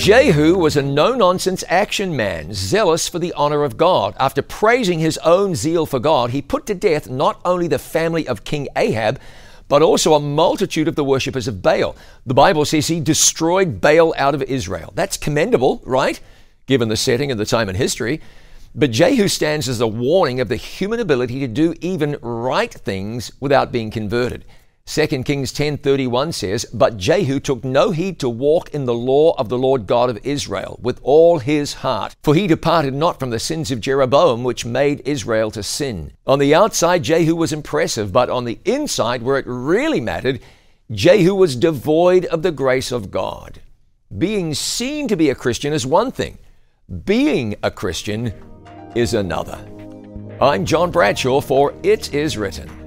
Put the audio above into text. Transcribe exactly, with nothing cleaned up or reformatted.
Jehu was a no-nonsense action man, zealous for the honor of God. After praising his own zeal for God, he put to death not only the family of King Ahab, but also a multitude of the worshippers of Baal. The Bible says he destroyed Baal out of Israel. That's commendable, right? Given the setting and the time in history. But Jehu stands as a warning of the human ability to do even right things without being converted. Second Kings ten thirty-one says, "But Jehu took no heed to walk in the law of the Lord God of Israel with all his heart, for he departed not from the sins of Jeroboam, which made Israel to sin." On the outside, Jehu was impressive, but on the inside, where it really mattered, Jehu was devoid of the grace of God. Being seen to be a Christian is one thing. Being a Christian is another. I'm John Bradshaw for It Is Written.